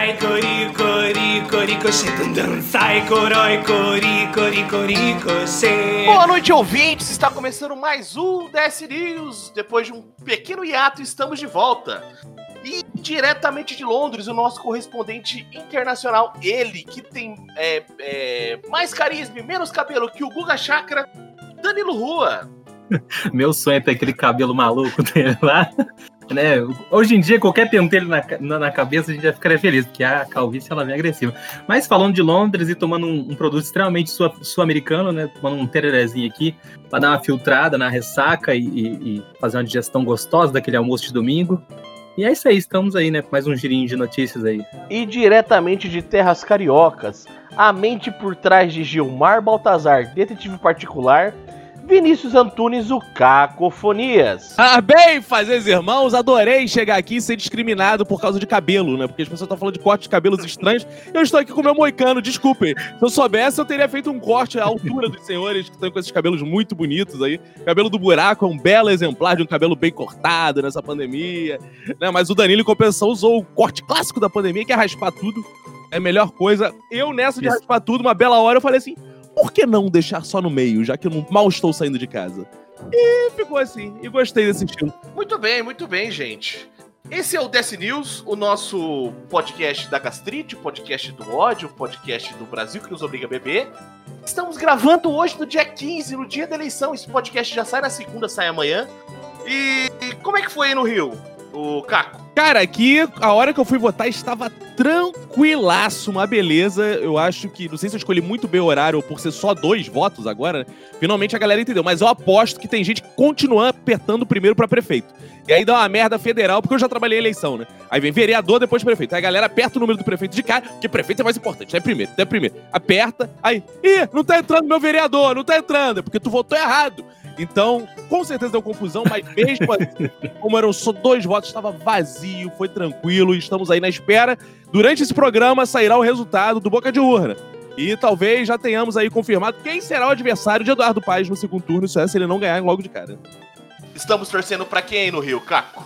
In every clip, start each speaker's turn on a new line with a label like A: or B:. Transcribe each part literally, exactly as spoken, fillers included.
A: sai, cori, cori, cori, coxê, dum, sai, coroi, cori, cori, cori, coxê.
B: Boa noite, ouvintes! Está começando mais um D S News. Depois de um pequeno hiato, estamos de volta. E diretamente de Londres, o nosso correspondente internacional, ele que tem é, é, mais carisma e menos cabelo que o Guga Chakra, Danilo Rua.
C: Meu sonho é ter aquele cabelo maluco dele lá. Né? Hoje em dia, qualquer pentelho na, na, na cabeça, a gente já ficaria feliz, porque a calvície ela vem agressiva. Mas falando de Londres e tomando um, um produto extremamente sul, sul-americano, né? Tomando um tererezinho aqui, para dar uma filtrada na ressaca e, e, e fazer uma digestão gostosa daquele almoço de domingo. E é isso aí, estamos aí, né? Com mais um girinho de notícias aí.
B: E diretamente de terras cariocas, a mente por trás de Gilmar Baltazar, detetive particular, Vinícius Antunes, o Cacofonias.
D: Ah, bem, fazeres irmãos, adorei chegar aqui e ser discriminado por causa de cabelo, né? Porque as pessoas estão falando de corte de cabelos estranhos. Eu estou aqui com o meu moicano, desculpem. Se eu soubesse, eu teria feito um corte à altura dos senhores que estão com esses cabelos muito bonitos aí. O cabelo do buraco é um belo exemplar de um cabelo bem cortado nessa pandemia, né? Mas o Danilo, em compensação, usou o corte clássico da pandemia, que é raspar tudo. É a melhor coisa. Eu, nessa de Isso. raspar tudo, uma bela hora, eu falei assim... Por que não deixar só no meio, já que eu não, mal estou saindo de casa? E ficou assim, e gostei desse estilo.
B: Muito bem, muito bem, gente. Esse é o D S News, o nosso podcast da gastrite, o podcast do ódio, o podcast do Brasil que nos obriga a beber. Estamos gravando hoje no dia quinze, no dia da eleição. Esse podcast já sai na segunda, sai amanhã. E como é que foi aí no Rio, o Caco?
D: Cara, aqui, a hora que eu fui votar, estava tranquilaço, uma beleza. Eu acho que, não sei se eu escolhi muito bem o horário, por ser só dois votos agora, né? Finalmente a galera entendeu. Mas eu aposto que tem gente que continua apertando primeiro pra prefeito. E aí dá uma merda federal, porque eu já trabalhei em eleição, né? Aí vem vereador, depois prefeito. Aí a galera aperta o número do prefeito de cara, porque prefeito é mais importante, é primeiro, é primeiro. Aperta, aí, ih, não tá entrando meu vereador, não tá entrando, é porque tu votou errado. Então, com certeza deu confusão, mas mesmo assim, como eram só dois votos, estava vazio, foi tranquilo, e estamos aí na espera. Durante esse programa sairá o resultado do Boca de Urna. E talvez já tenhamos aí confirmado quem será o adversário de Eduardo Paes no segundo turno, isso é se ele não ganhar logo de cara.
B: Estamos torcendo pra quem aí no Rio, Caco?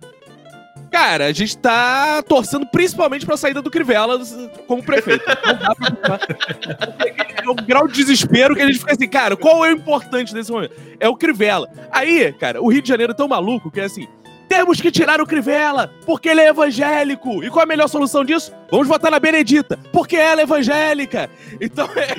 D: Cara, a gente tá torcendo principalmente pra saída do Crivella como prefeito. Não dá pra é um grau de desespero que a gente fica assim, cara, qual é o importante nesse momento? É o Crivella. Aí, cara, o Rio de Janeiro é tão maluco que é assim, temos que tirar o Crivella, porque ele é evangélico. E qual é a melhor solução disso? Vamos votar na Benedita, porque ela é evangélica. Então, é...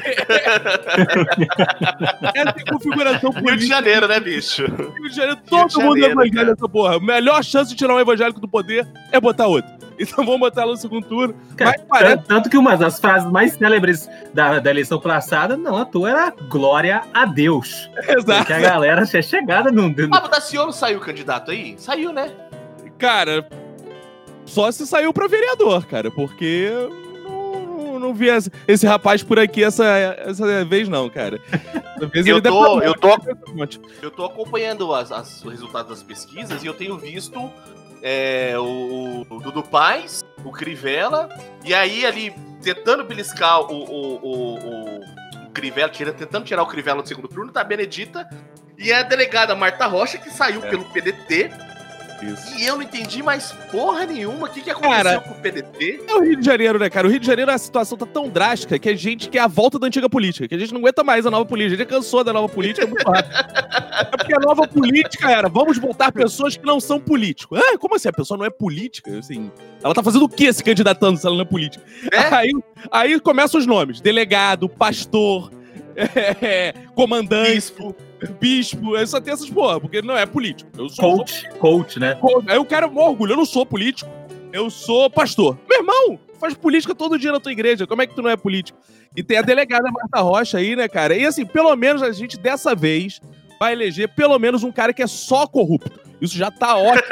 D: essa é a configuração política.
B: Rio de Janeiro, né, bicho?
D: Rio de Janeiro, todo de mundo Janeiro, é evangélico nessa porra. A melhor chance de tirar um evangélico do poder é botar outro. Então vamos botar ela no segundo turno.
C: Cara, mas parece... Tanto que uma das frases mais célebres da, da eleição passada, não à toa, era glória a Deus.
D: Exato.
C: Porque a galera tinha chegado no... no...
B: Ah, o Daciolo saiu candidato aí? Saiu, né?
D: Cara, só se saiu pra vereador, cara, porque não, não vi esse, esse rapaz por aqui essa, essa vez não, cara. Vez
B: eu,
D: ele
B: tô, eu, tô, eu tô acompanhando as, as, os resultados das pesquisas e eu tenho visto é, o, o Dudu Paes, o Crivella, e aí ali tentando beliscar o, o, o, o, o Crivella, tira, tentando tirar o Crivella no segundo turno, tá a Benedita e a delegada Marta Rocha, que saiu é. pelo P D T. Isso. E eu não entendi mais porra nenhuma. O que, que aconteceu cara, com o P D T?
D: É o Rio de Janeiro, né, cara? O Rio de Janeiro, a situação tá tão drástica que a gente quer a volta da antiga política, que a gente não aguenta mais a nova política. A gente cansou da nova política muito rápido. É porque a nova política era, vamos botar pessoas que não são políticos. Ah, como assim? A pessoa não é política? Assim, ela tá fazendo o quê se candidatando se ela não é política? É? Aí, aí começam os nomes. Delegado, pastor, é, comandante... Bispo. Bispo, eu só tenho essas porra, porque não é político. Eu sou
C: coach, sou... coach, né?
D: Aí o cara é mó orgulho, eu não sou político, eu sou pastor. Meu irmão, faz política todo dia na tua igreja, como é que tu não é político? E tem a delegada Marta Rocha aí, né, cara? E assim, pelo menos a gente dessa vez vai eleger pelo menos um cara que é só corrupto. Isso já tá ótimo.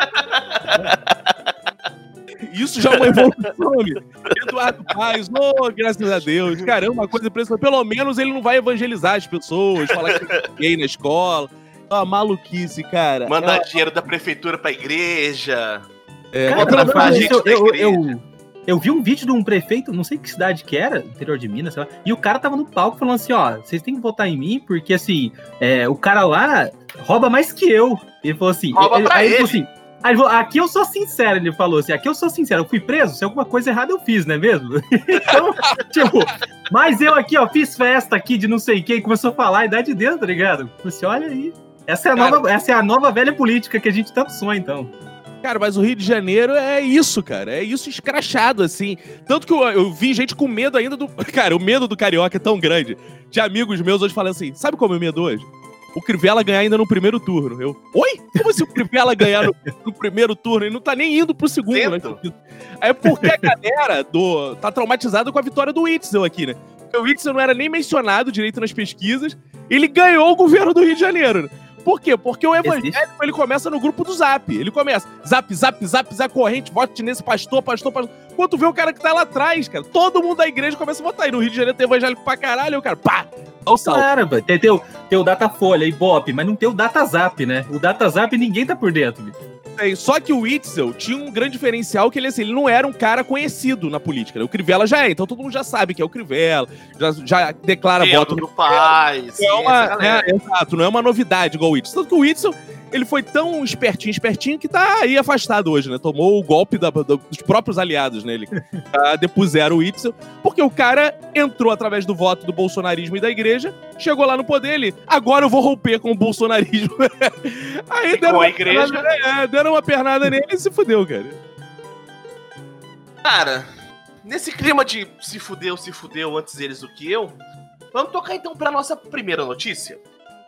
D: Isso já é uma evolução, amigo. Eduardo Paes, oh, graças a Deus. Caramba, uma coisa impressionante. Pelo menos ele não vai evangelizar as pessoas, falar que é gay na escola. É uma maluquice, cara.
B: Mandar
D: é uma...
B: dinheiro da prefeitura pra igreja.
C: É, cara, pra pra gente eu, eu, eu, eu vi um vídeo de um prefeito, não sei que cidade que era, interior de Minas, sei lá, e o cara tava no palco falando assim, ó, vocês têm que votar em mim, porque assim, é, o cara lá rouba mais que eu. Ele falou assim...
B: Rouba
C: ele,
B: pra
C: aí
B: ele.
C: ele falou assim, Aí ele falou, aqui eu sou sincero, ele falou assim, aqui eu sou sincero, eu fui preso, se alguma coisa errada eu fiz, não é mesmo? Então, tipo, mas eu aqui, ó, fiz festa aqui de não sei quem, começou a falar a idade de Deus, tá ligado? Você olha aí, essa é, a nova, essa é a nova velha política que a gente tanto sonha, então.
D: Cara, mas o Rio de Janeiro é isso, cara. É isso escrachado, assim. Tanto que eu, eu vi gente com medo ainda do... Cara, o medo do carioca é tão grande. De amigos meus hoje falando assim, sabe como é o medo hoje? O Crivella ganhar ainda no primeiro turno. Eu, oi? Como se o Crivella ganhar no, no primeiro turno? Ele não tá nem indo pro segundo, Tento. né? É porque a galera do, tá traumatizada com a vitória do Witzel aqui, né? Porque o Witzel não era nem mencionado direito nas pesquisas. Ele ganhou o governo do Rio de Janeiro, né? Por quê? Porque o evangélico, Existe? ele começa no grupo do Zap. Ele começa, zap, zap, zap, zap, corrente, vote nesse pastor, pastor, pastor. Quando tu vê o cara que tá lá atrás, cara, todo mundo da igreja começa a votar. E no Rio de Janeiro tem evangélico pra caralho, aí o cara, pá, dá o salto.
C: Claro, tem, tem, o, tem o Datafolha, Ibope, mas não tem o Datazap, né? O Datazap ninguém tá por dentro, bicho.
D: Só que o Witzel tinha um grande diferencial que ele, assim, ele não era um cara conhecido na política, né? O Crivella já é, então todo mundo já sabe que é o Crivella, já, já declara
B: Tem
D: voto
B: do Paz.
D: Não é uma, né, exato, não é uma novidade igual o Witzel. Tanto que o Witzel, ele foi tão espertinho, espertinho, que tá aí afastado hoje, né? Tomou o golpe da, da, dos próprios aliados, né? Ele uh, depuseram o Witzel, porque o cara entrou através do voto do bolsonarismo e da igreja, chegou lá no poder, ele, agora eu vou romper com o bolsonarismo. Aí
B: e
D: deram
B: com a
D: uma,
B: igreja...
D: pernada, é, deram uma pernada nele e se fudeu, cara.
B: Cara, nesse clima de se fudeu, se fudeu antes eles do que eu, vamos tocar então pra nossa primeira notícia.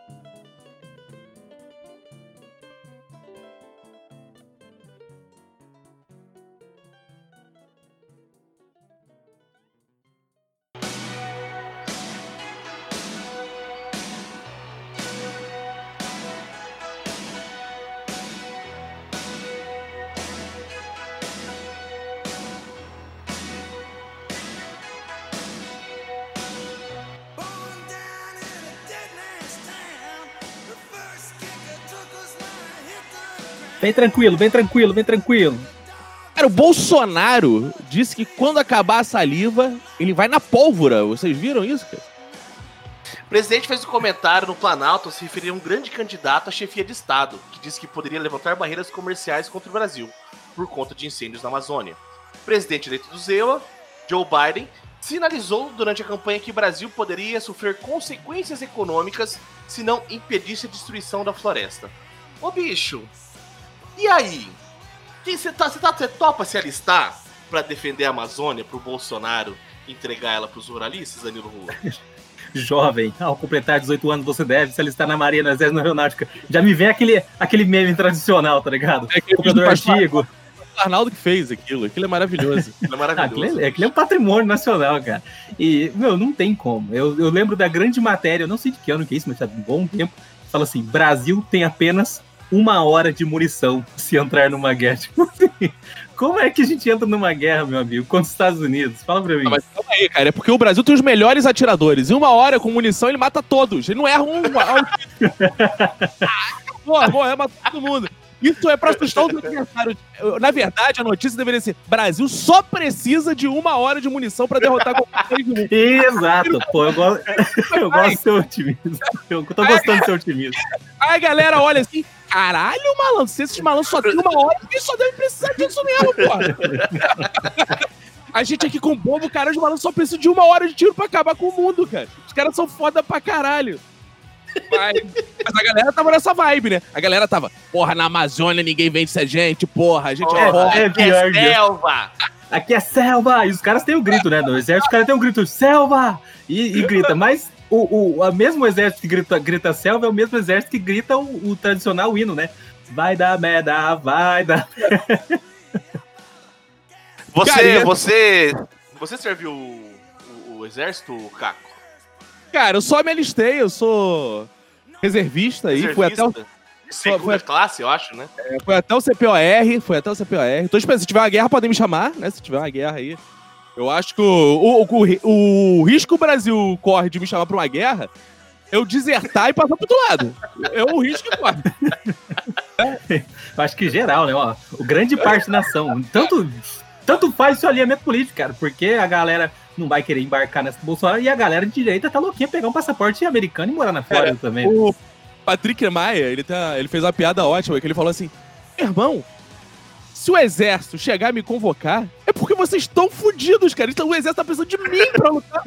C: Bem tranquilo, bem tranquilo, bem tranquilo.
D: Cara, o Bolsonaro disse que quando acabar a saliva, ele vai na pólvora. Vocês viram isso, cara?
B: O presidente fez um comentário no Planalto se referir a um grande candidato à chefia de Estado, que disse que poderia levantar barreiras comerciais contra o Brasil, por conta de incêndios na Amazônia. O presidente eleito do Zewa, Joe Biden, sinalizou durante a campanha que o Brasil poderia sofrer consequências econômicas se não impedisse a destruição da floresta. Ô bicho, e aí? Você tá, tá, topa se alistar pra defender a Amazônia pro Bolsonaro entregar ela pros ruralistas, Danilo Rua?
C: Jovem, ao completar dezoito anos você deve se alistar na Marinha, no Exército, na Aeronáutica. Já me vem aquele, aquele meme tradicional, tá ligado?
D: É aquele computador antigo. O Arnaldo que fez aquilo, aquilo é maravilhoso.
B: Aquilo é maravilhoso.
C: Aquilo é, aquilo é um patrimônio nacional, cara. E, meu, não tem como. Eu, eu lembro da grande matéria, eu não sei de que ano que é isso, mas há um bom tempo, fala assim, Brasil tem apenas uma hora de munição se entrar numa guerra. Tipo assim, como é que a gente entra numa guerra, meu amigo, contra os Estados Unidos? Fala pra mim.
D: Ah, mas calma aí, cara, é porque o Brasil tem os melhores atiradores. Em uma hora, com munição, ele mata todos. Ele não erra um... Porra, morre, mata todo mundo. Isso é pra assustar os adversários. Na verdade, a notícia deveria ser: Brasil só precisa de uma hora de munição pra derrotar qualquer país do mundo.
C: Exato. Pô, eu gosto, eu gosto do seu otimismo. Eu tô gostando do seu otimismo.
D: Aí a galera olha assim: caralho, malandro, se esses malandros só tem uma hora, eles só devem precisar disso mesmo, porra. A gente aqui com bombo, cara, os malandros só precisam de uma hora de tiro pra acabar com o mundo, cara. Os caras são foda pra caralho. Mas, mas a galera tava nessa vibe, né? A galera tava, porra, na Amazônia ninguém vence a gente, porra, a gente
B: porra,
D: é forte.
B: É, aqui é selva!
C: Aqui é selva! E os caras têm o grito, né? No exército, os caras têm o grito, selva! E, e grita, mas o, o, o mesmo exército que grita, grita selva é o mesmo exército que grita o, o tradicional hino, né? Vai dar merda, vai dar merda.
B: Você, Cara, você, você serviu o, o, o exército, Caco?
D: Cara, eu só me alistei, eu sou reservista aí, fui até o...
B: Segunda foi, classe, eu acho, né?
D: É, foi até o C P O R, foi até o C P O R. Tô esperando, se tiver uma guerra, podem me chamar, né? Se tiver uma guerra aí. Eu acho que o, o, o, o risco que o Brasil corre de me chamar pra uma guerra é eu desertar e passar pro outro lado. É o risco que corre.
C: É. Eu acho que geral, né? Ó, o grande parte da nação. Tanto, tanto faz o seu alinhamento político, cara, porque a galera não vai querer embarcar nessa Bolsonaro e a galera de direita tá louquinha pegar um passaporte americano e morar na Flórida também.
D: O Patrick Maia, ele, tá, ele fez uma piada ótima, que ele falou assim: irmão, se o exército chegar a me convocar, é porque vocês estão fodidos, cara. Então o exército tá precisando de mim pra lutar.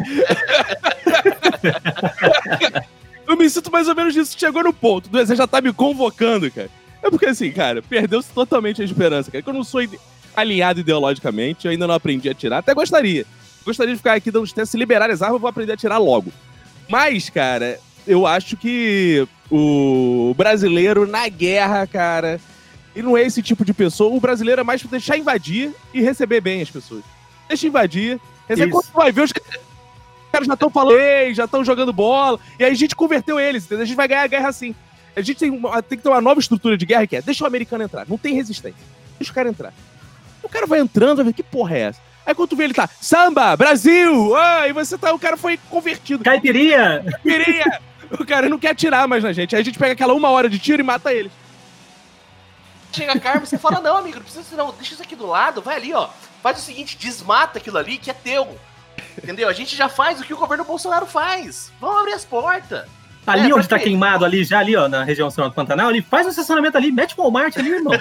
D: Eu me sinto mais ou menos disso. Chegou no ponto do exército já tá me convocando, cara. É porque assim, cara, perdeu-se totalmente a esperança, cara. Que eu não sou ide- alinhado ideologicamente, eu ainda não aprendi a atirar. Até gostaria. Gostaria de ficar aqui dando os testes, se liberar as armas, eu vou aprender a atirar logo. Mas, cara, eu acho que o brasileiro na guerra, cara, ele não é esse tipo de pessoa. O brasileiro é mais pra deixar invadir e receber bem as pessoas. Deixa invadir, recebe. Quando tu vai ver, os caras já estão falando, ei, já estão jogando bola, e aí a gente converteu eles, entendeu? A gente vai ganhar a guerra assim. A gente tem, uma, tem que ter uma nova estrutura de guerra que é, deixa o americano entrar, não tem resistência. Deixa o cara entrar. O cara vai entrando, vai ver, que porra é essa? Aí quando tu vê ele tá, samba, Brasil, ah, e você tá, o cara foi convertido.
C: Caipirinha!
D: Caipirinha! O cara não quer atirar mais na gente. Aí a gente pega aquela uma hora de tiro e mata eles.
B: Chega a Carmen, você fala, não, amigo, não precisa não, deixa isso aqui do lado, vai ali, ó. Faz o seguinte, desmata aquilo ali que é teu. Entendeu? A gente já faz o que o governo Bolsonaro faz. Vamos abrir as portas.
C: Ali
B: é,
C: onde tá
B: quê?
C: queimado, ali já ali, ó, na região central do Pantanal, ali, faz um estacionamento ali, mete o Walmart ali, irmão.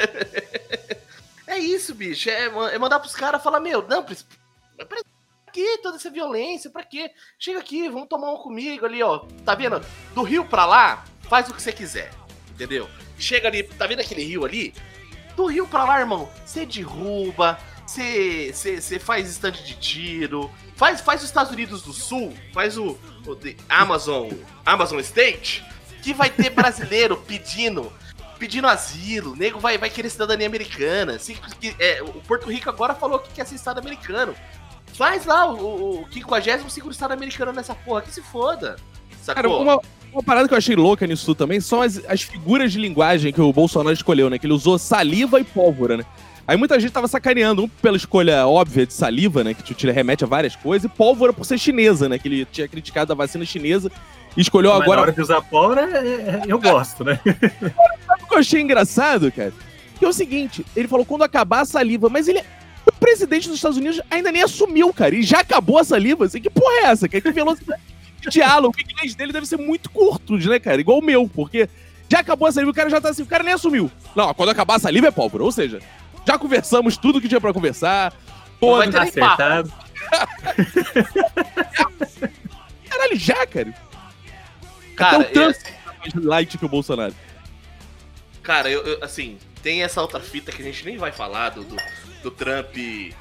B: É isso, bicho. É, é mandar pros caras falar, meu, não, pra, pra que toda essa violência? Pra quê? Chega aqui, vamos tomar um comigo ali, ó. Tá vendo? Do rio pra lá, faz o que você quiser. Entendeu? Chega ali, tá vendo aquele rio ali? Do rio pra lá, irmão, você derruba, você faz estande de tiro, faz, faz os Estados Unidos do Sul, faz o, o Amazon, Amazon State, que vai ter brasileiro pedindo... pedindo asilo, o nego vai, vai querer cidadania americana. Assim, que, é, o Porto Rico agora falou que quer ser estado americano. Faz lá o, o quinquagésimo segundo estado americano nessa porra, que se foda. Sacou?
D: Cara, uma, uma parada que eu achei louca nisso tudo também são as, as figuras de linguagem que o Bolsonaro escolheu, né? Que ele usou saliva e pólvora, né? Aí muita gente tava sacaneando, um pela escolha óbvia de saliva, né? Que te remete a várias coisas, e pólvora por ser chinesa, né? Que ele tinha criticado a vacina chinesa e escolheu
C: Mas
D: agora...
C: na hora de usar pólvora, é, eu gosto, né?
D: Sabe o que eu achei engraçado, cara? Que é o seguinte, ele falou quando acabar a saliva, mas ele... O presidente dos Estados Unidos ainda nem assumiu, cara, e já acabou a saliva. Assim, que porra é essa? Que velocidade de diálogo, o inglês dele deve ser muito curto, né, cara? Igual o meu, porque já acabou a saliva, o cara já tá assim, o cara nem assumiu. Não, quando acabar a saliva é pólvora, ou seja, já conversamos tudo que tinha pra conversar.
B: Vai
C: Tá
B: ter nem papo.
C: acertado.
D: Caralho, já, cara.
B: Cara,
D: Até o Trump
B: é,
D: é mais light que o Bolsonaro.
B: cara, eu, eu, assim, tem essa outra fita que a gente nem vai falar do, do, do Trump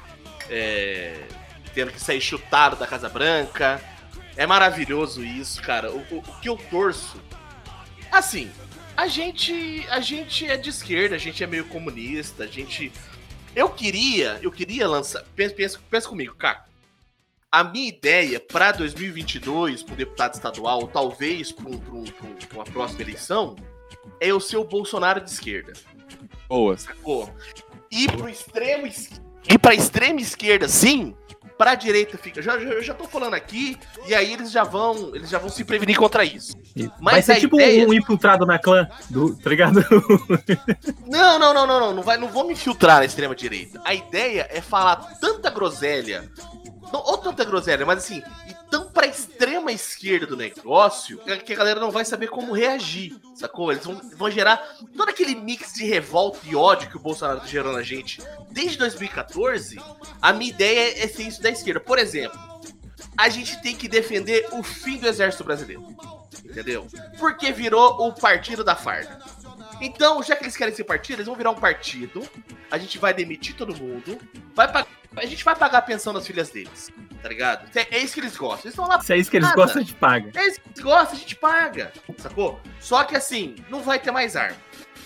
B: é, tendo que sair chutado da Casa Branca. É maravilhoso isso, cara. O, o, o que eu torço... Assim, a gente, a gente é de esquerda, a gente é meio comunista, a gente... Eu queria, eu queria lançar... Pensa, pensa, pensa comigo, cara. A minha ideia para dois mil e vinte e dois, para um deputado estadual, ou talvez para um, um, uma próxima eleição, é eu ser o Bolsonaro de esquerda.
D: Boa.
B: Sacou? Ir pro extremo esquerda. Ir pra extrema esquerda, sim. Pra direita fica. Já, já, eu já tô falando aqui, e aí eles já vão. Eles já vão se prevenir contra isso.
C: Isso.
B: Mas
C: vai ser
B: a
C: tipo
B: ideia-
C: um infiltrado na clã, do, tá ligado?
B: Não, não, não, não, não. Não, vai, não vou me infiltrar na extrema direita. A ideia é falar tanta groselha. Não, ou tanta groselha, mas assim, e tão pra extrema esquerda do negócio que a galera não vai saber como reagir, sacou? Eles vão, vão gerar todo aquele mix de revolta e ódio que o Bolsonaro tá gerando na gente desde dois mil e quatorze. A minha ideia é ser isso da esquerda. Por exemplo, a gente tem que defender o fim do exército brasileiro, entendeu? Porque virou o partido da farda. Então, já que eles querem ser partido, eles vão virar um partido. A gente vai demitir todo mundo. Vai pagar, a gente vai pagar a pensão das filhas deles, tá ligado? É, é isso que eles gostam. Eles estão lá.
C: Se é isso que eles
B: nada.
C: gostam, a gente paga.
B: É isso que eles gostam, a gente paga, sacou? Só que assim, não vai ter mais arma.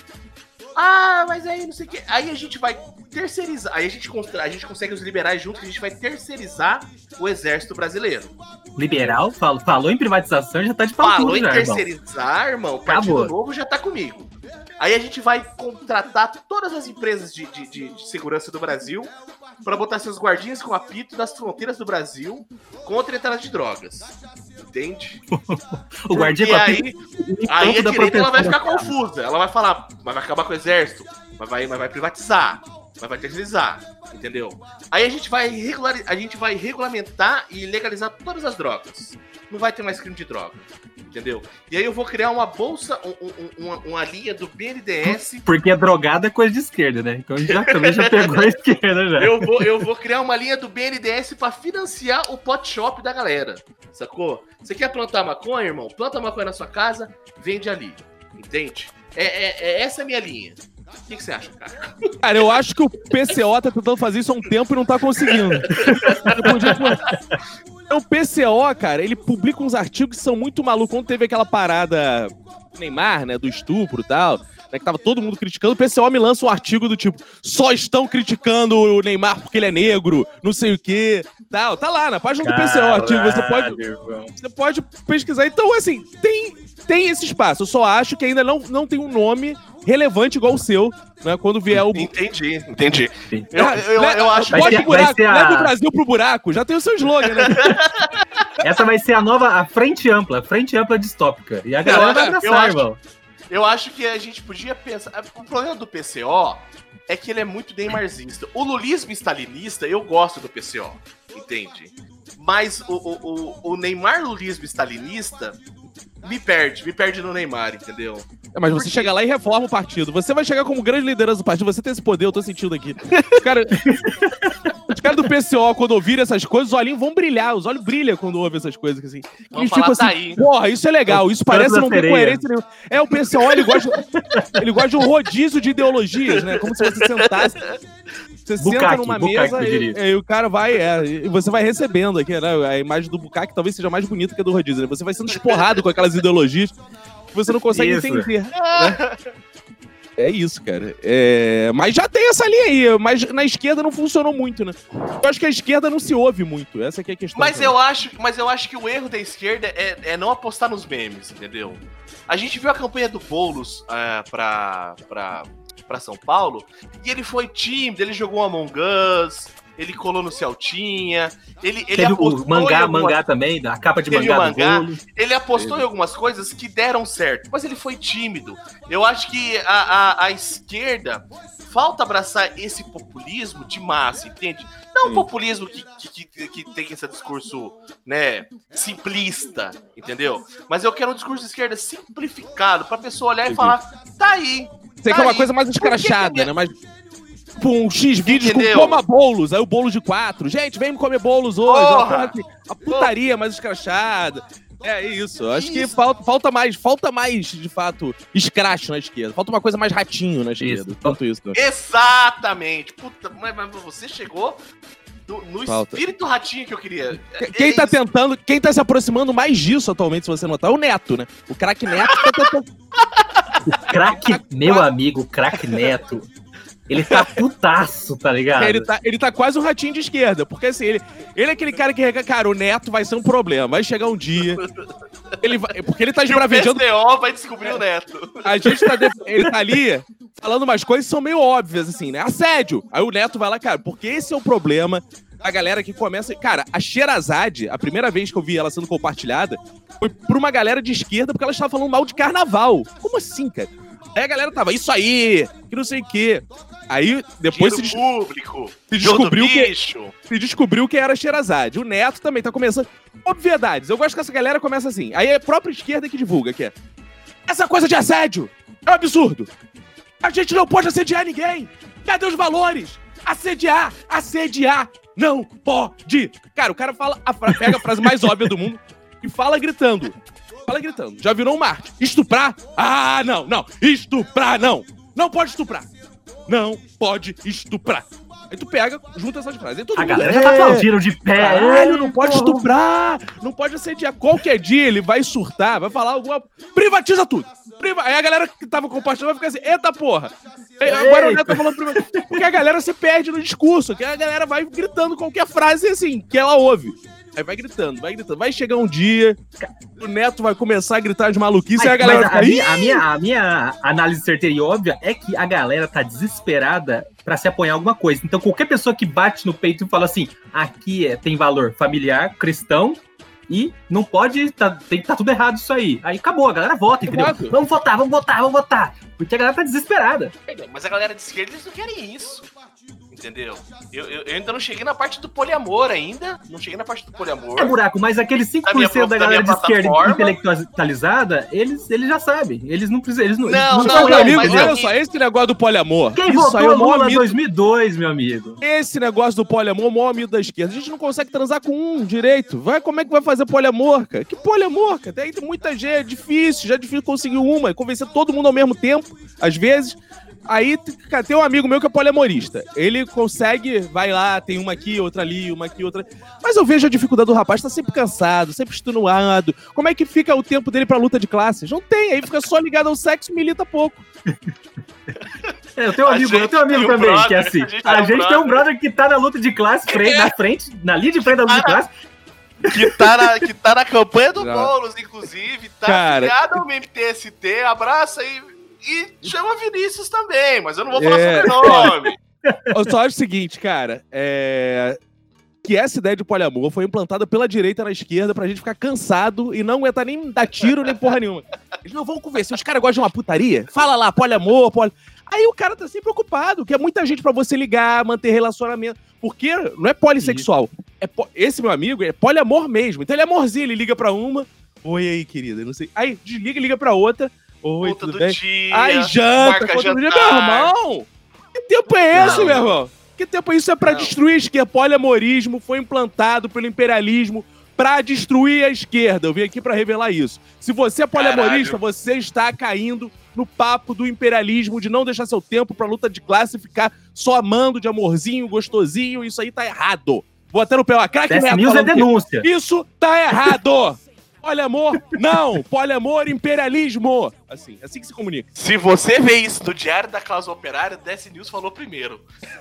B: Ah, mas aí não sei o que. Aí a gente vai terceirizar. Aí a gente, a gente consegue os liberais juntos, a gente vai terceirizar o exército brasileiro.
C: Liberal, falou, falou em privatização, já tá de pau
B: Falou
C: tudo
B: em
C: já, irmão.
B: terceirizar, irmão. O Partido
C: Acabou.
B: Novo já tá comigo. Aí a gente vai contratar todas as empresas de, de, de, de segurança do Brasil para botar seus guardinhas com apito das fronteiras do Brasil contra a entrada de drogas. Entende?
C: O guardia
B: E
C: com a
B: aí,
C: pipa
B: aí a
C: da
B: direita ela vai ficar
C: proteção.
B: confusa. Ela vai falar, mas vai acabar com o exército, mas vai, mas vai privatizar, mas vai terceirizar, entendeu? Aí a gente vai regular, a gente vai regulamentar e legalizar todas as drogas. Não vai ter mais crime de droga. entendeu? E aí eu vou criar uma bolsa, um, um, uma, uma linha do B N D E S.
C: Porque drogado é coisa de esquerda, né? Então já também já pegou a esquerda já.
B: Eu vou, eu vou criar uma linha do B N D E S pra financiar o pot shop da galera, sacou? Você quer plantar maconha, irmão? Planta maconha na sua casa, vende ali, entende? É, é, é essa a minha linha. O que, que você acha, cara?
D: Cara, eu acho que o P C O tá tentando fazer isso há um tempo e não tá conseguindo. O P C O, cara, ele publica uns artigos que são muito malucos. Quando teve aquela parada Neymar, né, do estupro e tal, né, que tava todo mundo criticando, o P C O me lança um artigo do tipo, só estão criticando o Neymar porque ele é negro, não sei o quê, tal. Tá lá, na página do P C O, o artigo, você pode, você pode pesquisar. Então, assim, tem, tem esse espaço. Eu só acho que ainda não, não tem um nome relevante igual o seu, né? Quando vier o...
B: Entendi, entendi. Eu, eu, eu, eu acho...
D: Pode
C: ser,
D: buraco,
C: a...
D: leva o Brasil pro buraco, já tem o seu slogan, né?
C: Essa vai ser a nova, a frente ampla, a frente ampla distópica. E a galera vai abraçar, irmão.
B: Eu acho que a gente podia pensar... O problema do P C O é que ele é muito neymarzista. O lulismo stalinista, eu gosto do P C O, entende? Mas o, o, o, o Neymar lulismo stalinista... Me perde, me perde no Neymar, entendeu?
D: É, mas você chega lá e reforma o partido. Você vai chegar como grande liderança do partido. Você tem esse poder, eu tô sentindo aqui. Cara, os caras do P C O, quando ouvirem essas coisas, os olhinhos vão brilhar. Os olhos brilham quando ouvem essas coisas. Assim.
B: Eles ficam assim,
D: aí. Porra, isso é legal. Isso parece não ter coerência nenhuma. É, o P C O, ele gosta, ele gosta de um rodízio de ideologias, né? Como se você sentasse... Você
C: Bucaque,
D: senta numa
C: Bucaque,
D: mesa e, e o cara vai, é, e você vai recebendo aqui, né? A imagem do Bucaque talvez seja mais bonita que a do rodízio, né? Você vai sendo esporrado com aquelas ideologias que você não consegue
C: isso.
D: entender. Né? É isso, cara. É... Mas já tem essa linha aí, mas na esquerda não funcionou muito, né? Eu acho que a esquerda não se ouve muito, essa aqui é a questão.
B: Mas eu acho, mas eu acho que o erro da esquerda é, é não apostar nos memes, entendeu? A gente viu a campanha do Boulos uh, pra... pra... pra São Paulo, e ele foi tímido, ele jogou Among Us, ele colou no Celtinha, ele, ele
C: apostou o mangá, em algumas... mangá também, a capa de mangá,
B: mangá
C: do
B: ele apostou ele. em algumas coisas que deram certo, mas ele foi tímido. Eu acho que a, a, a esquerda falta abraçar esse populismo de massa, entende? Não um populismo que, que, que, que tem esse discurso, né, simplista, entendeu? Mas eu quero um discurso de esquerda simplificado, pra pessoa olhar e falar, tá aí.
D: Você quer uma coisa mais escrachada, que... né? Mas, tipo, um X vídeos com coma bolos, aí o bolo de quatro. Gente, vem comer bolos hoje. Porra, assim, a putaria mais escrachada. É isso. Acho isso. que falta, falta mais, falta mais, de fato, escracho na esquerda. Falta uma coisa mais ratinho na esquerda. Isso. Tanto isso. Né?
B: Exatamente. Puta, mas, mas você chegou no, no espírito ratinho que eu queria.
D: Quem
B: é
D: tá
B: isso.
D: tentando, quem tá se aproximando mais disso atualmente, se você notar, é o Neto, né? O craque Neto tá tentando...
C: O craque, meu amigo, o craque Neto, ele tá putaço, tá ligado?
D: Ele tá, ele tá quase um ratinho de esquerda, porque assim, ele, ele é aquele cara que, cara, o Neto vai ser um problema, vai chegar um dia, ele vai, porque ele tá esbravejando...
B: O P C O vai descobrir é, o Neto.
D: A gente tá, ele tá ali falando umas coisas que são meio óbvias, assim, né? Assédio! Aí o Neto vai lá, cara, porque esse é o problema... A galera que começa... Cara, a Sherazade, a primeira vez que eu vi ela sendo compartilhada, foi por uma galera de esquerda, porque ela estava falando mal de carnaval. Como assim, cara? Aí a galera tava, isso aí, que não sei o quê. Aí, depois se, des...
B: público,
D: se descobriu que se descobriu que era a Sherazade. O Neto também tá começando... Obviedades. Eu gosto que essa galera começa assim. Aí é a própria esquerda que divulga, que é... Essa coisa de assédio é um absurdo. A gente não pode assediar ninguém. Cadê os valores? Assediar, assediar. Não pode! Cara, o cara fala a fra- pega a frase mais óbvia do mundo e fala gritando. Fala gritando. Já virou um Marte. Estuprar? Ah, não, não. Estuprar, não. Não pode estuprar. Não pode estuprar. Aí tu pega, junta essas frases. Aí todo
C: a
D: mundo,
C: galera já tá aplaudindo de pé.
D: Caralho, não pode estuprar. Não pode assediar. Qualquer dia ele vai surtar, vai falar alguma... Privatiza tudo. Priva... Aí a galera que tava compartilhando vai ficar assim, eita porra. Aí, agora o Neto tá falando primeiro. Porque a galera se perde no discurso, que a galera vai gritando qualquer frase assim, que ela ouve. Aí vai gritando, vai gritando. Vai chegar um dia, o Neto vai começar a gritar de maluquice, e a galera
C: a, minha, a, minha, a minha análise certeira e óbvia é que a galera tá desesperada pra se apoiar em alguma coisa. Então qualquer pessoa que bate no peito e fala assim, aqui é, tem valor familiar, cristão, e não pode, tá, tem, tá tudo errado isso aí. Aí acabou, a galera vota, entendeu?
D: Exato.
C: Vamos votar, vamos votar, vamos votar. Porque a galera tá desesperada.
B: Mas a galera de esquerda, eles não querem isso. Entendeu? Eu, eu, eu ainda não cheguei na parte do poliamor ainda. Não cheguei na parte do poliamor.
C: É, Buraco, mas aqueles cinco por cento da, da galera de esquerda intelectualizada, eles, eles já sabem. Eles não precisam. Eles não,
B: não,
C: eles
B: não,
C: não,
B: não,
D: amigo,
B: mas
D: olha
B: eu...
D: só, esse negócio do poliamor.
C: Quem
D: isso
C: votou
D: aí é o maior
C: Lula
D: mito...
C: dois mil e dois, meu amigo?
D: Esse negócio do poliamor é o maior mito da esquerda. A gente não consegue transar com um direito. Vai, como é que vai fazer poliamor, cara? Que poliamor, cara? Tem, tem muita gente, é difícil. Já é difícil conseguir uma e convencer todo mundo ao mesmo tempo, às vezes. Aí, cara, tem um amigo meu que é poliamorista. Ele consegue, vai lá, tem uma aqui, outra ali, uma aqui, outra... Mas eu vejo a dificuldade do rapaz, tá sempre cansado, sempre extenuado. Como é que fica o tempo dele pra luta de classes? Não tem, aí fica só ligado ao sexo e milita pouco.
C: É, eu tenho um amigo, eu tenho um amigo também, brother, que é assim. A gente, a gente tem um brother que tá na luta de classe, frente, na frente, na linha de frente da luta de classe.
B: Que tá, na, que tá na campanha do Boulos, inclusive, tá
D: cara,
B: ligado ao M T S T, abraça aí. E chama Vinícius também, mas eu não vou falar
D: é...
B: sobrenome.
D: Eu só acho o seguinte, cara, é... que essa ideia de poliamor foi implantada pela direita na esquerda pra gente ficar cansado e não aguentar nem dar tiro nem porra nenhuma. Eles não vão conversar, os caras gostam de uma putaria? Fala lá, poliamor, poli... Aí o cara tá sempre preocupado, que é muita gente pra você ligar, manter relacionamento. Porque não é polissexual. É po... Esse meu amigo é poliamor mesmo. Então ele é amorzinho, ele liga pra uma. Oi aí, querida, não sei. Aí desliga e liga pra outra. Oi,
B: Puta
D: tudo
B: do
D: bem?
B: dia,
D: Aí janta, conta do dia, meu irmão. Que tempo é esse,
B: não,
D: meu irmão? Que tempo é isso? É pra
B: não.
D: destruir a esquerda. Poliamorismo foi implantado pelo imperialismo pra destruir a esquerda. Eu vim aqui pra revelar isso. Se você é poliamorista, Caralho. você está caindo no papo do imperialismo, de não deixar seu tempo pra luta de classe e ficar só amando de amorzinho, gostosinho. Isso aí tá errado. Vou até no pé, ó. Crack
C: Neto News é denúncia.
D: Isso tá errado. Poliamor, não. Poliamor, imperialismo. Assim, assim que se comunica.
B: Se você vê isso no Diário da Classe Operária, Desce News falou primeiro.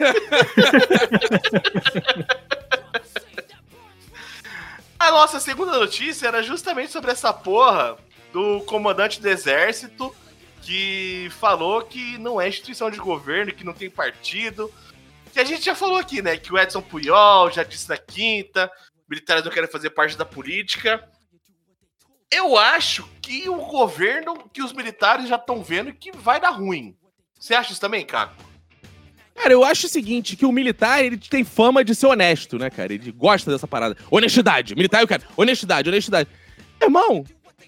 B: A nossa segunda notícia era justamente sobre essa porra do comandante do exército que falou que não é instituição de governo, que não tem partido. Que a gente já falou aqui, né? Que o Edson Puyol já disse na quinta, militares não querem fazer parte da política. Eu acho que o governo, que os militares já estão vendo que vai dar ruim. Você acha isso também, Caco?
D: Cara, eu acho o seguinte, que o militar, ele tem fama de ser honesto, né, cara? Ele gosta dessa parada. Honestidade. Militar, eu quero. Honestidade, honestidade. Irmão,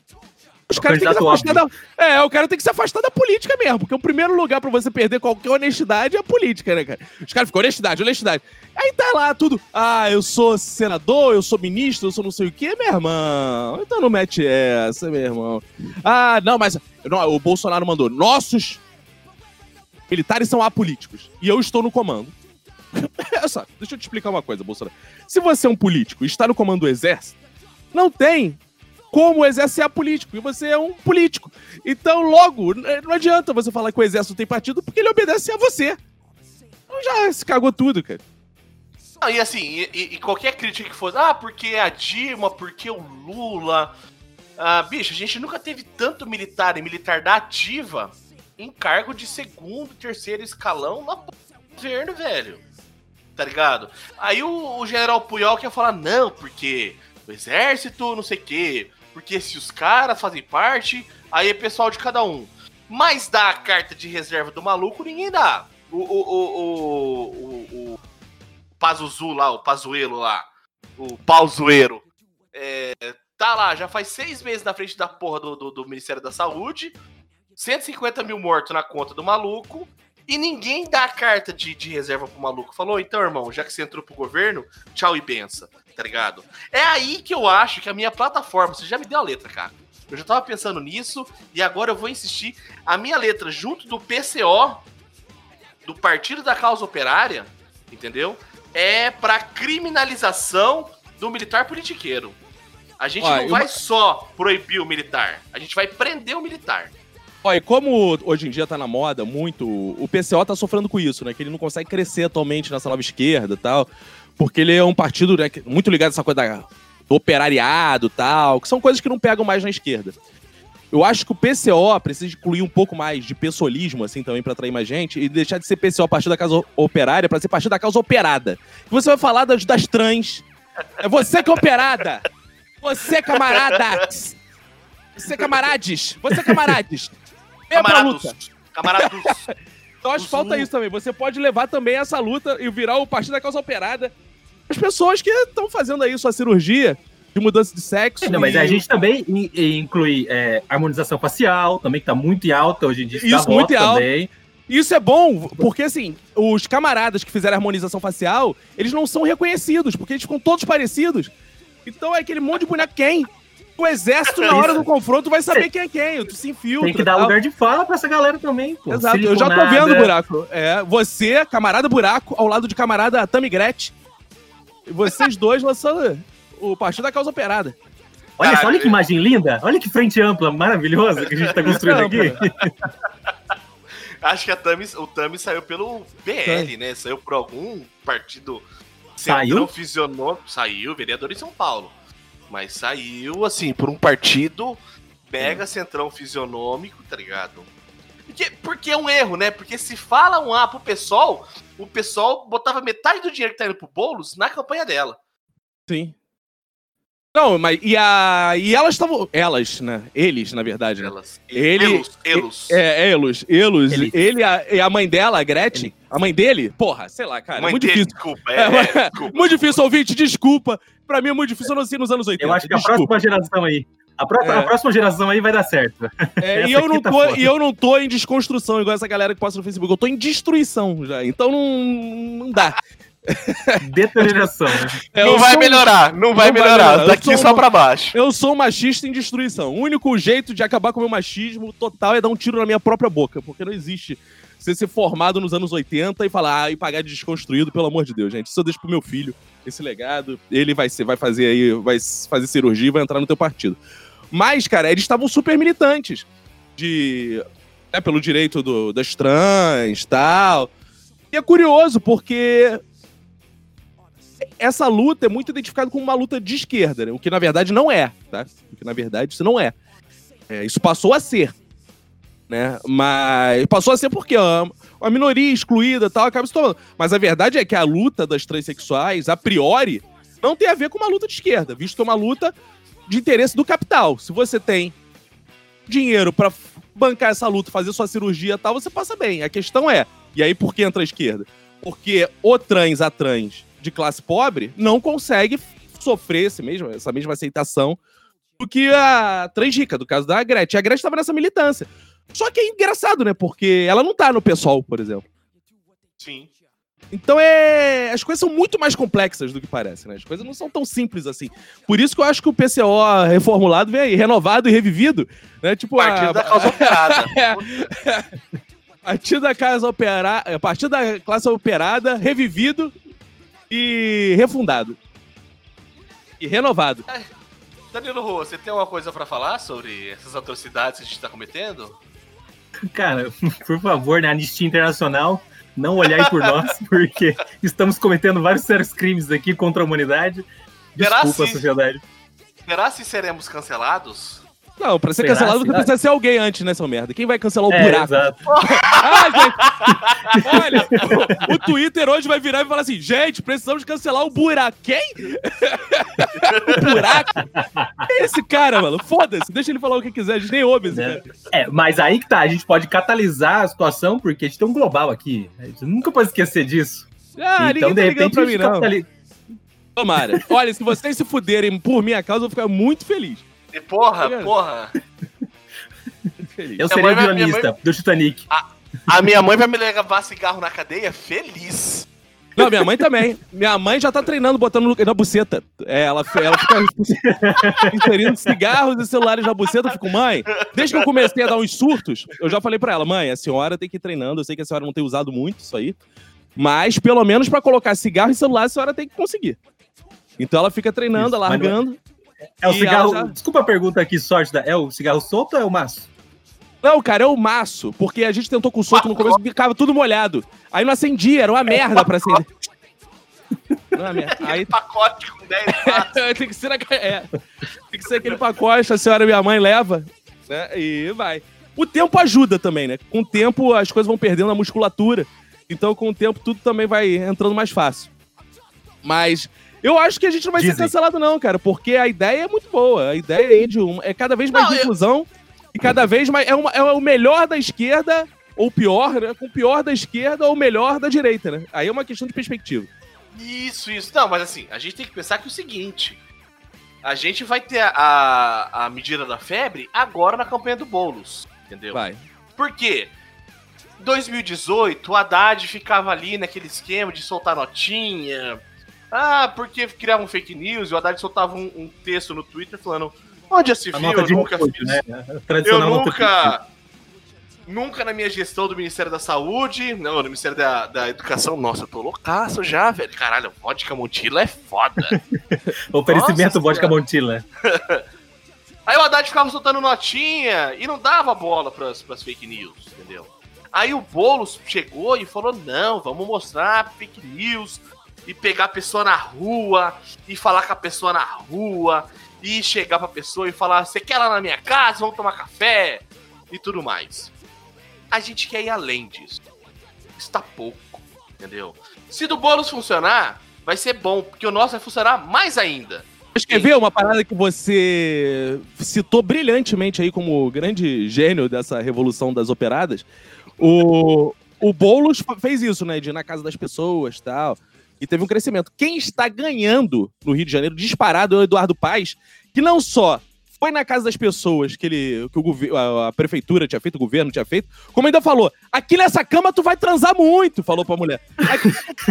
D: os caras têm que se afastar da... É, o cara tem que se afastar da política mesmo, porque o primeiro lugar pra você perder qualquer honestidade é a política, né, cara? Os caras ficam, honestidade, honestidade. Aí tá lá tudo, ah, eu sou senador, eu sou ministro, eu sou não sei o quê, meu irmão. Então não mete essa, meu irmão. Ah, não, mas não, o Bolsonaro mandou, nossos militares são apolíticos e eu estou no comando. É só, deixa eu te explicar uma coisa, Bolsonaro. Se você é um político e está no comando do exército, não tem como o exército é apolítico, e você é um político. Então, logo, não adianta você falar que o exército tem partido, porque ele obedece a você. Então já se cagou tudo, cara.
B: Não, e assim, e, e qualquer crítica que fosse, ah, porque a Dilma, porque o Lula... Ah, bicho, a gente nunca teve tanto militar e militar da ativa em cargo de segundo, terceiro escalão na porra do governo, velho. Tá ligado? Aí o, o general Puyol quer falar, não, porque o exército, não sei o quê... Porque se os caras fazem parte, aí é pessoal de cada um. Mas dá a carta de reserva do maluco, ninguém dá. O, o, o, o, o, o Pazuzu lá, o Pazuelo lá, o Pauzueiro, é, tá lá, já faz seis meses na frente da porra do, do, do Ministério da Saúde, cento e cinquenta mil mortos na conta do maluco, e ninguém dá a carta de, de reserva pro maluco. Falou, então, irmão, já que você entrou pro governo, tchau e benção. Tá ligado? É aí que eu acho que a minha plataforma... Você já me deu a letra, cara. Eu já tava pensando nisso e agora eu vou insistir. A minha letra, junto do P C O, do Partido da Causa Operária, entendeu? É pra criminalização do militar politiqueiro. A gente Olha, não vai uma... só proibir o militar. A gente vai prender o militar.
D: Olha, como hoje em dia tá na moda muito, o P C O tá sofrendo com isso, né? Que ele não consegue crescer atualmente nessa nova esquerda e tal... Porque ele é um partido, né, muito ligado a essa coisa da, do operariado e tal, que são coisas que não pegam mais na esquerda. Eu acho que o P C O precisa incluir um pouco mais de pessoalismo, assim, também, pra atrair mais gente, e deixar de ser P C O, Partido da Causa Operária, pra ser Partido da Causa Operada. E você vai falar das, das trans. É você que é operada. Você, camarada. Você, camarades. Você, camarades. Venha pra luta.
B: Camarados.
D: Então acho que falta isso também. Você pode levar também essa luta e virar o Partido da Causa Operada. As pessoas que estão fazendo aí sua cirurgia de mudança de sexo.
C: Não, mas a gente também inclui é, harmonização facial, também que tá muito em alta hoje em dia.
D: Isso, muito em alta. Também. Isso é bom, porque assim, os camaradas que fizeram harmonização facial, eles não são reconhecidos, porque eles ficam todos parecidos. Então é aquele monte de boneco quem? O exército, na hora do confronto, vai saber quem é quem. Tu se infiltra.
C: Tem que dar lugar de fala pra essa galera também, pô.
D: Exato, eu já tô vendo, Buraco. É, você, camarada Buraco, ao lado de camarada Tammy Gretchen. E vocês dois lançando o Partido da Causa Operada.
C: Olha Caraca. só, olha que imagem linda. Olha que frente ampla, maravilhosa que a gente tá construindo aqui.
B: Acho que a Tami, o Tami saiu pelo P L, né? Saiu por algum partido
C: saiu?
B: Fisionômico. Saiu, vereador em São Paulo. Mas saiu, assim, por um partido mega centrão fisionômico, tá ligado? Porque, porque é um erro, né? Porque se fala um A pro pessoal, o pessoal botava metade do dinheiro que tá indo pro Boulos na campanha dela.
D: Sim. Não, mas e, a, e elas estavam... Elas, né? Eles, na verdade. Né?
B: Elas.
D: Ele,
B: elos. Elos.
D: É, elos. Elos. Ele, ele a, e a mãe dela, a Gretchen. Ele. A mãe dele? Porra, sei lá, cara.
B: Mãe
D: muito
B: dele,
D: difícil.
B: Desculpa.
D: É,
B: É,
D: é,
B: desculpa.
D: Muito difícil, ouvinte, desculpa. Pra mim é muito difícil, eu não sei nos anos oitenta.
C: Eu acho que
D: desculpa.
C: a próxima geração aí... A, pro, é. a próxima geração aí vai dar certo.
D: É, e, eu não tá tô, e eu não tô em desconstrução, igual essa galera que posta no Facebook. Eu tô em destruição já. Então não, não dá.
C: Deterioração.
B: É, não vai melhorar, não vai não melhorar. Vai melhorar. Daqui só pra baixo.
D: Eu sou um machista em destruição. O único jeito de acabar com o meu machismo total é dar um tiro na minha própria boca. Porque não existe você ser formado nos anos oitenta e falar, ah, e pagar de desconstruído, pelo amor de Deus, gente. Isso eu deixo pro meu filho, esse legado. Ele vai, ser, vai fazer aí, vai fazer cirurgia e vai entrar no teu partido. Mas, cara, eles estavam super militantes de, né, pelo direito do, das trans e tal. E é curioso, porque essa luta é muito identificada como uma luta de esquerda, né? O que na verdade não é, tá? O que na verdade isso não é. é isso passou a ser, né? Mas passou a ser porque ó, a minoria excluída e tal acaba se tomando. Mas a verdade é que a luta das transexuais, a priori, não tem a ver com uma luta de esquerda, visto que é uma luta de interesse do capital. Se você tem dinheiro pra bancar essa luta, fazer sua cirurgia e tal, você passa bem. A questão é, e aí por que entra a esquerda? Porque o trans, a trans de classe pobre não consegue sofrer esse mesmo, essa mesma aceitação do que a trans rica, do caso da Gretchen. A Gretchen estava nessa militância. Só que é engraçado, né? Porque ela não tá no PSOL, por exemplo.
B: Sim.
D: Então é... as coisas são muito mais complexas do que parece, né? As coisas não são tão simples assim. Por isso que eu acho que o P C O reformulado vem aí, renovado e revivido, né? Tipo,
B: Partido
D: a...
B: da Causa Operada.
D: Partido da Casa Operada, Partido da Classe Operada, revivido e refundado. E renovado.
B: Danilo Rua, você tem alguma coisa pra falar sobre essas atrocidades que a gente tá cometendo?
C: Cara, por favor, na Anistia Internacional, não olhai por nós, porque estamos cometendo vários sérios crimes aqui contra a humanidade. Desculpa, a sociedade.
B: Será se seremos cancelados?
D: Não, pra ser
C: Será?
D: cancelado você
C: Será?
D: precisa ser alguém antes, né, seu merda? Quem vai cancelar o
C: É,
D: buraco?
C: exato.
D: Ah, gente, olha, o, o Twitter hoje vai virar e falar assim, gente, precisamos cancelar o buraco. Quem? O buraco? Quem é esse cara, mano? Foda-se, deixa ele falar o que quiser, a gente nem ouve esse
C: É.
D: cara.
C: É, mas aí que tá, a gente pode catalisar a situação, porque a gente tem um global aqui. A gente nunca pode esquecer disso.
D: Ah,
C: então,
D: ninguém
C: de
D: tá ligando
C: repente,
D: pra
C: a
D: mim,
C: gente
D: não.
C: capitaliza.
D: Tomara. Olha, se vocês se fuderem por minha causa, eu vou ficar muito feliz.
B: E porra,
D: Tá
B: porra.
D: Muito feliz.
C: Eu
B: Minha
C: serei
B: mãe vai-
C: guionista
B: minha mãe-
C: do Titanic.
B: A minha mãe vai me levar cigarro na cadeia feliz.
D: Não, minha mãe também. Minha mãe já tá treinando, botando no- na buceta. É, ela, ela fica inserindo cigarros e celulares na buceta. Eu fico, mãe, desde que eu comecei a dar uns surtos, eu já falei pra ela, mãe, a senhora tem que ir treinando. Eu sei que a senhora não tem usado muito isso aí, mas pelo menos pra colocar cigarro e celular, a senhora tem que conseguir. Então ela fica treinando,
C: Isso, mas não é-
D: largando.
C: É o
D: E
C: cigarro.
D: ela já-
C: Desculpa a pergunta aqui, sorte. É o cigarro solto ou é o maço?
D: Não, cara, é o maço, porque a gente tentou com o solto no começo e ficava tudo molhado. Aí não acendia, era uma merda pra acender. Não, é uma merda. Aí
B: Pacote com dez latas.
D: tem que ser na... é. Tem que ser aquele pacote, a senhora e minha mãe leva, né? E vai. O tempo ajuda também, né? Com o tempo as coisas vão perdendo a musculatura. Então, com o tempo, tudo também vai entrando mais fácil. Mas eu acho que a gente não vai
C: Dizem.
D: ser cancelado, não, cara, porque a ideia é muito boa. A ideia aí de uma, é cada vez mais
B: Não, eu-
D: inclusão e cada vez mais. É, uma, é o melhor da esquerda ou pior, né? Com o pior da esquerda ou o melhor da direita, né? Aí é uma questão de perspectiva.
B: Isso, isso. Não, mas assim, a gente tem que pensar que é o seguinte... A gente vai ter a, a, a medida da febre agora na campanha do Boulos, entendeu?
D: Vai.
B: Por quê? Em dois mil e dezoito, o Haddad ficava ali naquele esquema de soltar notinha. Ah, porque criavam fake news, e o Haddad soltava um, um texto no Twitter falando: onde já se viu, eu nunca
C: input,
B: fiz.
C: Né?
B: Eu nunca... Nunca na minha gestão do Ministério da Saúde, não, do Ministério da, da Educação, nossa, eu tô loucaço já, velho. Caralho, vodka Montila é foda.
C: Oferecimento vodka Montila.
B: Aí o Haddad ficava soltando notinha e não dava bola pras, pras fake news, entendeu? Aí o Boulos chegou e falou: não, vamos mostrar fake news e pegar a pessoa na rua e falar com a pessoa na rua e chegar pra pessoa e falar: você quer lá na minha casa, vamos tomar café e tudo mais. A gente quer ir além disso. Isso tá pouco, entendeu? Se do Boulos funcionar, vai ser bom, porque o nosso vai funcionar mais ainda.
D: Mas quer ver uma parada que você citou brilhantemente aí como grande gênio dessa revolução das operadas? O, o Boulos fez isso, né? De ir na casa das pessoas e tal. E teve um crescimento. Quem está ganhando no Rio de Janeiro, disparado, é o Eduardo Paes, que não só foi na casa das pessoas que, ele, que o governo, a, a prefeitura tinha feito, o governo tinha feito, como ainda falou: aqui nessa cama tu vai transar muito, falou pra mulher. Aqui,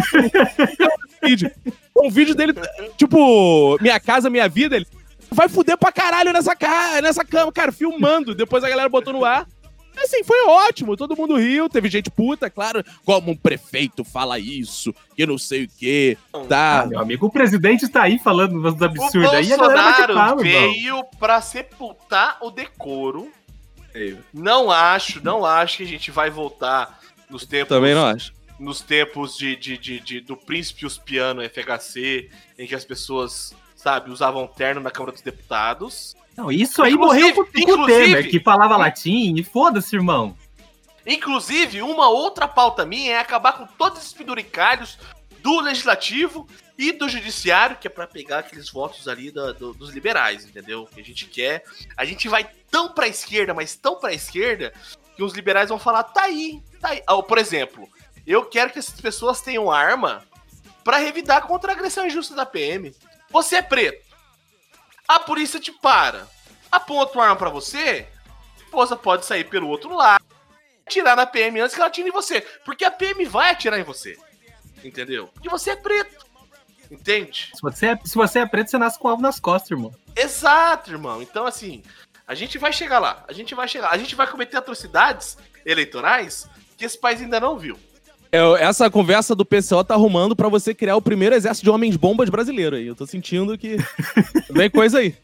D: um, vídeo, um vídeo dele, tipo, Minha Casa Minha Vida, ele vai fuder pra caralho nessa, ca nessa cama, cara, filmando. Depois a galera botou no ar. Assim, foi ótimo, todo mundo riu, teve gente puta, claro, como um prefeito fala isso, que não sei o quê, tá?
C: Ah, meu amigo, o presidente tá aí falando uns absurdos
B: o
C: aí, e a galera bate
B: Bolsonaro
C: palma,
B: veio
C: irmão.
B: pra sepultar o decoro. Não acho, não acho que a gente vai voltar nos tempos...
D: Também não acho.
B: Nos tempos de, de, de, de, do Príncipe Uspiano F H C, em que as pessoas, sabe, usavam terno na Câmara dos Deputados...
C: Não, isso aí
B: Inclusive-
C: morreu com o
B: inclusive-
C: Temer, que falava latim, e foda-se, irmão.
B: Inclusive, uma outra pauta minha é acabar com todos esses penduricalhos do Legislativo e do Judiciário, que é pra pegar aqueles votos ali da- do- dos liberais, entendeu? Que a gente quer. A gente vai tão pra esquerda, mas tão pra esquerda, que os liberais vão falar: tá aí, tá aí. Ah, por exemplo, eu quero que essas pessoas tenham arma pra revidar contra a agressão injusta da P M. Você é preto. A polícia te para, aponta uma arma pra você, a esposa pode sair pelo outro lado, atirar na P M antes que ela atire em você. Porque a P M vai atirar em você. Entendeu? Porque você é preto. Entende?
C: Se você é, se você é preto, você nasce com alvo nas costas, irmão.
B: Exato, irmão. Então, assim, a gente vai chegar lá. A gente vai chegar. A gente vai cometer atrocidades eleitorais que esse país ainda não viu.
D: É, essa conversa do P C O tá arrumando pra você criar o primeiro exército de homens-bombas brasileiro aí. Eu tô sentindo que vem coisa aí.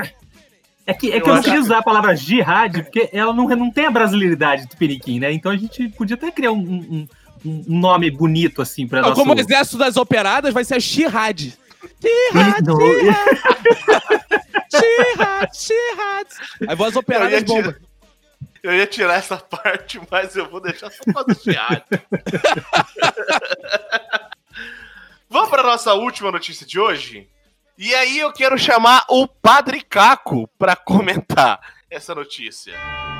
C: É que, é
B: Eu
C: que eu não
B: acho-
C: queria usar a palavra jihad, porque ela não, não tem a brasilidade do Tupiniquim, né? Então a gente podia até criar um, um, um nome bonito, assim, pra
D: Não,
C: nosso...
D: como o exército das operadas vai ser a Shihad. Shihad,
C: Não,
D: Shihad, Shihad. Aí vão as
B: Eu
D: operadas
B: ia,
D: bombas.
B: tirar, eu ia tirar essa parte, mas eu vou deixar só pra deixar. Vamos para nossa última notícia de hoje? E aí eu quero chamar o Padre Caco para comentar essa notícia.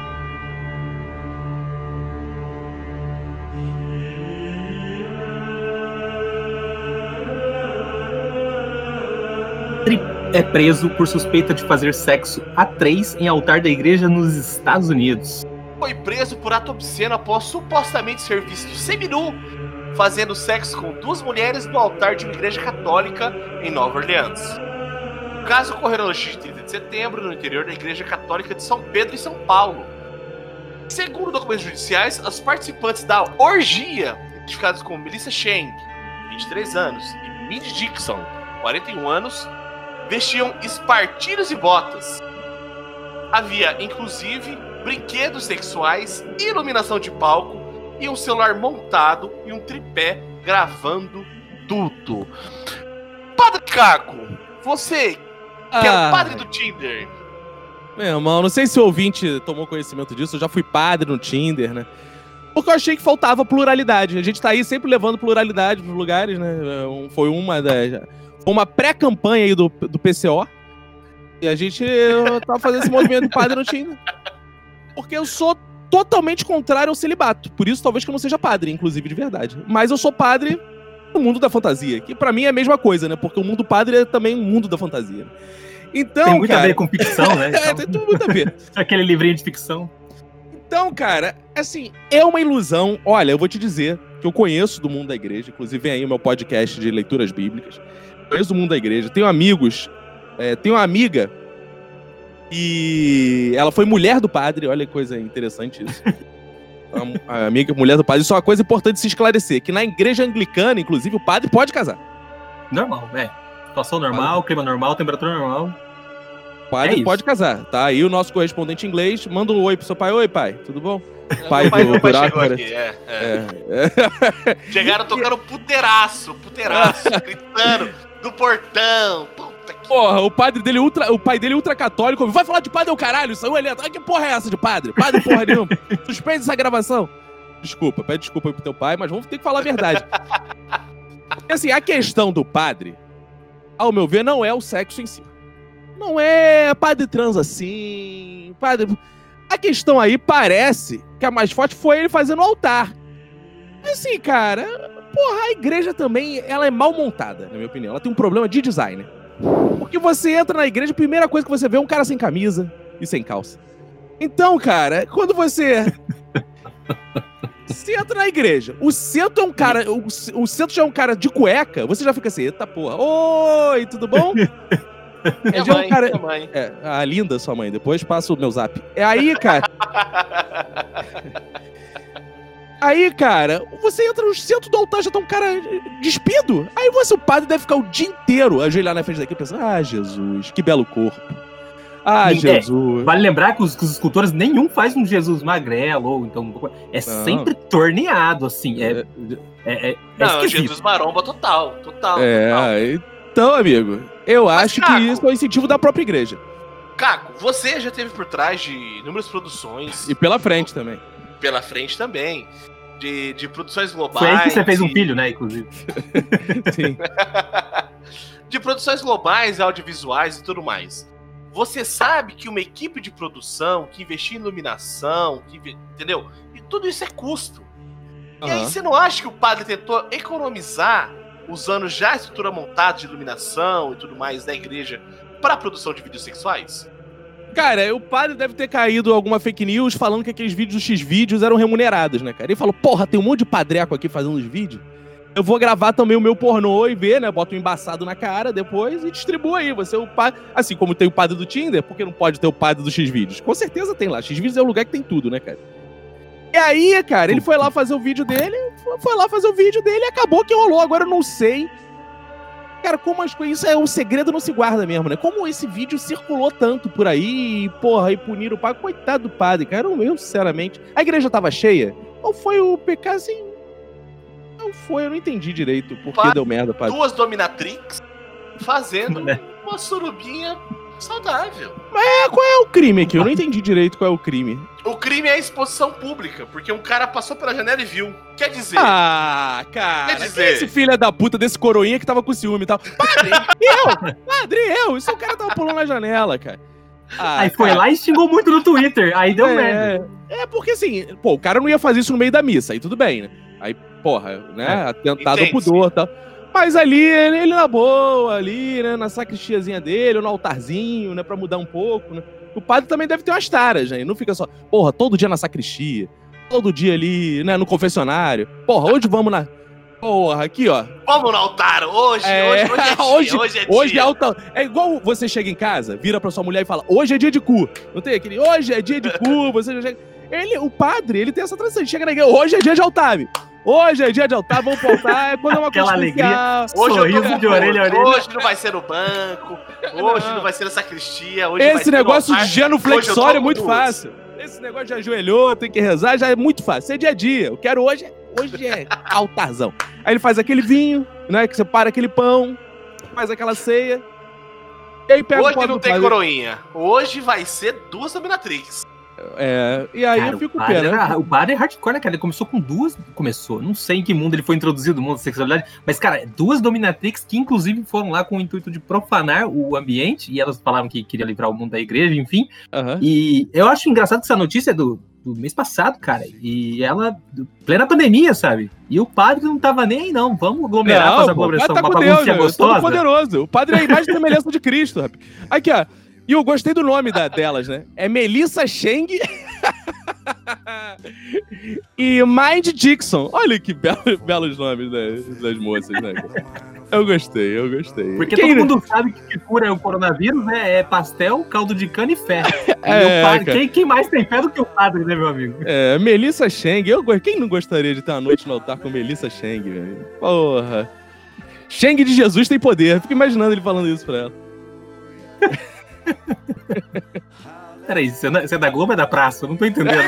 C: é preso por suspeita de fazer sexo a três em altar da igreja nos Estados Unidos.
B: Foi preso por ato obsceno após supostamente ser visto seminu fazendo sexo com duas mulheres no altar de uma igreja católica em Nova Orleans. O caso ocorreu na noite de trinta de setembro no interior da igreja católica de São Pedro em São Paulo. Segundo documentos judiciais, os participantes da orgia, identificados como Melissa Cheng, vinte e três anos, e Mindy Dixon, quarenta e um anos, vestiam espartilhos e botas. Havia, inclusive, brinquedos sexuais, iluminação de palco e um celular montado e um tripé gravando tudo. Padre Caco, você que é
D: Ah.
B: o padre do Tinder.
D: Meu irmão, não sei se o ouvinte tomou conhecimento disso, eu já fui padre no Tinder, né? Porque eu achei que faltava pluralidade. A gente tá aí sempre levando pluralidade pros lugares, né? Um- Foi uma das... Foi uma pré-campanha aí do, do P C O. E a gente eu tava fazendo esse movimento do padre no Tinder. Porque eu sou totalmente contrário ao celibato. Por isso, talvez que eu não seja padre, inclusive, de verdade. Mas eu sou padre no mundo da fantasia, que pra mim é a mesma coisa, né? Porque o mundo padre é também um mundo da fantasia. Então,
C: tem muito
D: cara...
C: a ver com ficção, né? Então...
D: é, tem tudo muito a ver.
C: Aquele livrinho de ficção.
D: Então, cara, assim, é uma ilusão. Olha, eu vou te dizer que eu conheço do mundo da igreja, inclusive vem aí o meu podcast de leituras bíblicas. Conheço do mundo da igreja, tenho amigos, é, tenho uma amiga e ela foi mulher do padre, olha que coisa interessante isso. A amiga, mulher do padre, isso é uma coisa importante de se esclarecer, que na igreja anglicana, inclusive, o padre pode casar.
C: Normal, é. Situação normal, clima normal, temperatura normal.
D: O padre
C: é
D: pode casar, tá? Aí o nosso correspondente inglês manda um oi pro seu pai. Oi, pai, tudo bom?
B: É,
D: pai,
B: pai
D: do
B: pai
D: buraco,
B: chegou aqui, é, é.
D: É, é.
B: Chegaram tocando puteraço, puteraço, gritando do portão. Puta que...
D: Porra, o padre dele, ultra, o pai dele ultra católico, vai falar de padre é o caralho, saiu ali atrás. Que porra é essa de padre? Padre porra nenhuma. Suspende essa gravação. Desculpa, pede desculpa aí pro teu pai, mas vamos ter que falar a verdade. E assim, a questão do padre, ao meu ver, não é o sexo em si. Não é padre trans assim, padre... A questão aí parece que a mais forte foi ele fazendo o altar. Assim, cara, porra, a igreja também, ela é mal montada, na minha opinião. Ela tem um problema de design. Porque você entra na igreja, a primeira coisa que você vê é um cara sem camisa e sem calça. Então, cara, quando você... Você entra na igreja, o centro é um cara, o, o centro já é um cara de cueca, você já fica assim, eita porra, oi, tudo bom?
B: Minha
D: já
B: mãe,
D: é um cara,
B: minha mãe.
D: É, a linda sua mãe, depois passa o meu zap. É aí, cara. Aí, cara, você entra no centro do altar, já tá um cara despido. Aí você, o padre, deve ficar o dia inteiro ajoelhar na frente daqui pensando, ah, Jesus, que belo corpo. Ah,
C: é,
D: Jesus.
C: Vale lembrar que os, que os escultores, nenhum faz um Jesus magrelo, ou então... É não. sempre torneado, assim. É, é, é, é
B: não, é Jesus maromba total, total.
D: É,
B: total.
D: Então, amigo, eu Mas, acho Caco, que isso é o incentivo da própria igreja.
B: Caco, você já esteve por trás de inúmeras produções.
D: E pela frente também.
B: Pela frente também. De, de produções globais.
C: Foi aí que você fez um filho, né, inclusive.
D: Sim.
B: De produções globais, audiovisuais e tudo mais. Você sabe que uma equipe de produção, que investir em iluminação, que, entendeu? E tudo isso é custo. Uhum. E aí você não acha que o padre tentou economizar usando já a estrutura montada de iluminação e tudo mais da igreja para a produção de vídeos sexuais?
D: Cara, o padre deve ter caído alguma fake news falando que aqueles vídeos dos X-vídeos eram remunerados, né, cara? Ele falou, porra, tem um monte de padreco aqui fazendo os vídeos. Eu vou gravar também o meu pornô e ver, né? Boto um embaçado na cara depois e distribuo aí. Você é o padre... Assim como tem o padre do Tinder, por que não pode ter o padre do X-vídeos? Com certeza tem lá. X-vídeos é o lugar que tem tudo, né, cara? E aí, cara, ele foi lá fazer o vídeo dele, foi lá fazer o vídeo dele e acabou que rolou. Agora eu não sei. Cara, como as coisas... Isso é um segredo, não se guarda mesmo, né? Como esse vídeo circulou tanto por aí e, porra, e puniram o padre. Coitado do padre, cara. Eu, eu, sinceramente... A igreja tava cheia? Ou foi o pecado, assim... Não foi, eu não entendi direito por que deu merda, padre.
B: Duas dominatrix fazendo é. uma surubinha saudável.
D: Mas qual é o crime aqui? Eu não entendi direito qual é o crime.
B: O crime é a exposição pública, porque um cara passou pela janela e viu. Quer dizer...
D: Ah, cara,
B: quer dizer...
D: esse filho da puta desse coroinha que tava com ciúme e tal. Padre, eu! Padre, eu! Isso o cara tava pulando na janela, cara.
C: Ah, aí foi cara. lá e xingou muito no Twitter, aí deu
D: é,
C: merda.
D: É, porque assim, pô, o cara não ia fazer isso no meio da missa, aí tudo bem, né? Aí, porra, né, é, atentado ao pudor e tal. Mas ali, ele, ele na boa, ali, né, na sacristiazinha dele, ou no altarzinho, né, pra mudar um pouco, né. O padre também deve ter umas taras, né, não fica só, porra, todo dia na sacristia, todo dia ali, né, no confessionário. Porra, hoje vamos na... Porra, aqui, ó.
B: Vamos no altar, hoje, é... hoje, hoje é dia,
D: hoje,
B: hoje é dia.
D: Hoje é altar... É igual você chega em casa, vira pra sua mulher e fala, hoje é dia de cu. Não tem aquele, hoje é dia de cu, você já chega... Ele, o padre, ele tem essa tradição, ele chega na igreja, hoje é dia de altar, hoje é dia de altar, vamos pro altar, é quando é uma coisa
C: alegria,
B: hoje
C: sorriso de orelha a orelha.
B: Hoje não vai ser no banco, hoje não, não vai ser na sacristia, hoje
D: esse
B: vai ser
D: negócio
B: no altar,
D: de genuflexório é muito
B: duas.
D: fácil. Esse negócio de ajoelhou, tem que rezar, já é muito fácil. É dia a dia. Eu quero hoje, hoje é altarzão. Aí ele faz aquele vinho, né, que você para aquele pão, faz aquela ceia. E aí pega
B: hoje
D: o
B: não tem
D: padre.
B: Coroinha, hoje vai ser duas dominatrix.
D: É, e aí
C: cara,
D: eu fico
C: o padre,
D: pena.
C: Era, o padre é hardcore, né, cara? Ele começou com duas. Começou, não sei em que mundo ele foi introduzido, no mundo da sexualidade, mas, cara, duas dominatrix que, inclusive, foram lá com o intuito de profanar o ambiente, e elas falaram que queria livrar o mundo da igreja, enfim.
D: Uhum.
C: E eu acho engraçado que essa notícia do, do mês passado, cara. E ela, plena pandemia, sabe? E o padre não tava nem aí, não. Vamos aglomerar,
D: Não,
C: fazer
D: pô, o
C: aglomeração,
D: padre tá
C: uma
D: com Deus,
C: baguncinha
D: meu,
C: gostosa.
D: todo poderoso. O padre é a imagem e semelhança de Cristo, rapaz. Aqui, ó. E eu gostei do nome da, delas, né? É Melissa Cheng e Mind Dixon. Olha que belo, belos nomes, né, das moças, né? Eu gostei, eu gostei.
C: Porque
D: Quem...
C: todo mundo sabe que que cura o coronavírus, né? É pastel, caldo de cana e fé.
D: É,
C: E o padre,
D: cara.
C: quem, quem mais tem fé do que o padre, né, meu amigo?
D: É, Melissa Cheng. Eu, go- quem não gostaria de ter uma noite no altar com Melissa Cheng, velho? Porra. Cheng de Jesus tem poder. Fico imaginando ele falando isso pra ela.
C: Peraí, você, não- você é da Globo ou é da praça? Eu não tô entendendo.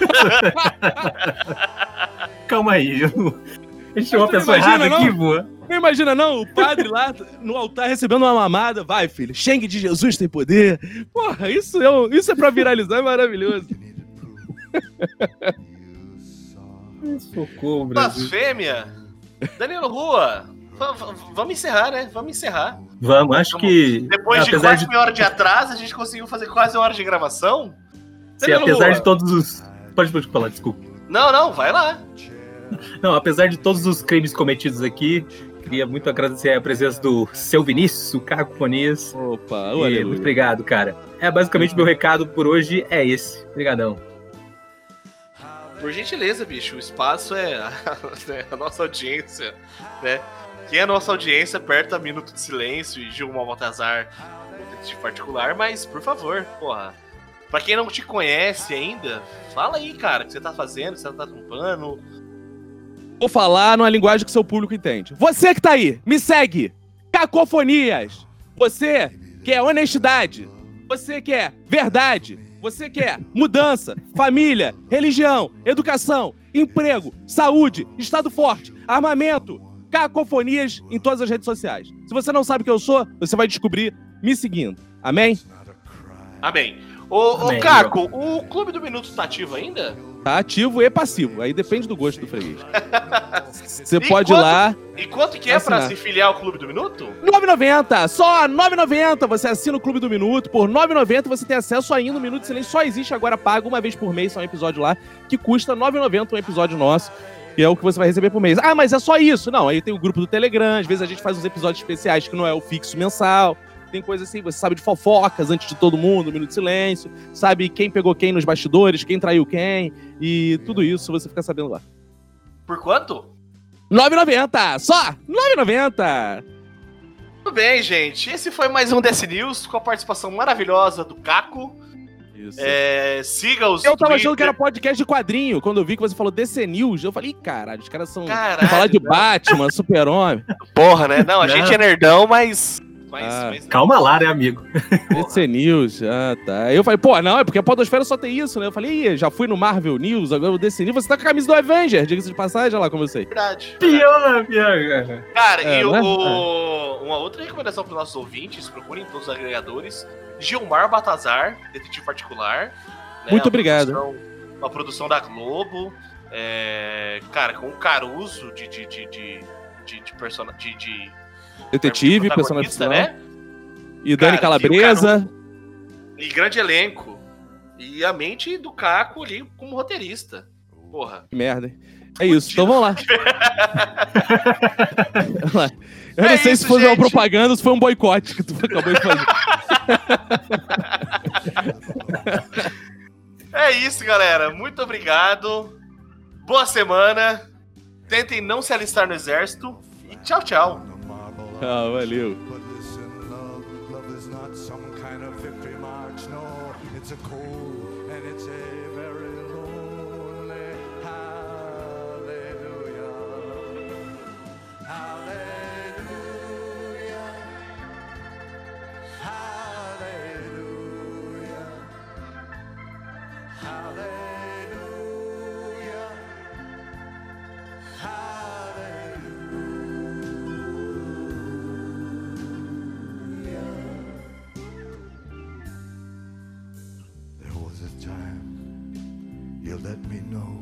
C: Calma aí. Eu... A gente chamou a
D: Mas tu não
C: pessoa errada
D: imagina,
C: aqui,
D: não?
C: boa.
D: Não imagina, não? O padre lá no altar recebendo uma mamada. Vai, filho. Cheng de Jesus tem poder. Porra, isso é, um- isso é pra viralizar, é maravilhoso.
C: Socorro, Brasil.
B: Blasfêmia! Danilo Rua, v- v- vamos encerrar, né? Vamos encerrar.
C: Vamos, acho que.
B: Depois de
C: apesar
B: quase
C: de,
B: meia hora de atraso, a gente conseguiu fazer quase uma hora de gravação.
C: se,
B: Danilo
C: apesar
B: Rua.
C: de todos os. Pode, pode falar, desculpa.
B: Não, não, vai lá.
C: Não, apesar de todos os crimes cometidos aqui, queria muito agradecer a presença do seu Vinícius, o Cacofonias.
D: Opa,
C: E
D: olha.
C: muito obrigado, cara. É, basicamente, o meu recado por hoje é esse. Obrigadão.
B: Por gentileza, bicho, o espaço é a, né, a nossa audiência, né? Quem é a nossa audiência aperta Minuto de Silêncio e Gilmar Baltazar no detetive particular, mas, por favor, porra. Pra quem não te conhece ainda, fala aí, cara, o que você tá fazendo, o que você tá trampando.
D: Vou falar numa linguagem que seu público entende. Você que tá aí, me segue. Cacofonias. Você quer honestidade. Você quer verdade. Você quer mudança, família, religião, educação, emprego, saúde, estado forte, armamento. Cacofonias em todas as redes sociais. Se você não sabe quem eu sou, você vai descobrir me seguindo. Amém?
B: Amém. Ô, ô
C: Amém,
B: Caco, o Clube do Minuto tá ativo ainda?
D: Tá ativo e passivo. Aí depende do gosto do freguês. Você
B: E
D: pode ir
B: quanto-
D: lá.
B: E quanto que é pra
D: Assinar.
B: se filiar ao Clube do Minuto?
D: nove reais e noventa centavos, só nove reais e noventa centavos. Você assina o Clube do Minuto. Por nove reais e noventa centavos você tem acesso ainda. O Minuto de Silêncio só existe agora pago uma vez por mês. Só um episódio lá que custa nove reais e noventa centavos um episódio nosso. Que é o que você vai receber por mês. Ah, mas é só isso? Não, aí tem o grupo do Telegram. Às vezes a gente faz uns episódios especiais que não é o fixo mensal. Tem coisa assim, você sabe de fofocas antes de todo mundo, Minuto de Silêncio. Sabe quem pegou quem nos bastidores, quem traiu quem. E tudo isso você fica sabendo lá.
B: Por quanto?
D: nove reais e noventa centavos, só nove reais e noventa centavos.
B: Tudo bem, gente. Esse foi mais um D C News com a participação maravilhosa do Caco.
D: Isso.
B: É, siga os
D: Eu tava
B: Twitter.
D: achando que era podcast de quadrinho. Quando eu vi que você falou D C News, eu falei, "Ih, caralho, os caras são...
B: Caralho,
D: falar de
B: não.
D: Batman, Super-Homem.
B: Porra, né? Não, a
C: Não.
B: gente é nerdão, mas... mas,
D: Ah.
B: mas-
C: Calma lá, né, amigo?
D: D C News, ah, tá. Aí eu falei, pô, não, é porque a Podosfera só tem isso, né? Eu falei, ih, já fui no Marvel News, agora o D C News. Você tá com a camisa do Avenger, diga-se de passagem, olha lá como eu sei.
B: Verdade.
C: Pior, pior.
B: Cara,
D: É,
B: e
D: não é?
B: o, uma outra recomendação para os nossos ouvintes, procurem todos os agregadores. Gilmar Baltazar, detetive particular. né,
D: Muito
B: uma
D: obrigado.
B: Produção, uma produção da Globo. é, cara, com o Caruso de, de, de, de, de, de, persona, de, de
D: Detetive,
B: protagonista,
D: personagem.
B: né?
D: E Dani
B: Cara,
D: Calabresa.
B: E grande elenco. E a mente do Caco ali como roteirista. Porra.
D: Que merda, hein? É isso, então vamos lá. Vamos lá. Eu não
B: É
D: sei
B: isso,
D: se foi uma
B: gente.
D: propaganda ou se foi um boicote que tu acabou de fazer.
B: É isso, galera. Muito obrigado. Boa semana. Tentem não se alistar no exército. E tchau, tchau.
D: Ah, valeu.
E: But listen, love, love is not some kind of victory march. No, it's a cold and it's a very lonely hallelujah. Hallelujah. Hallelujah. Hallelujah. There was a time you let me know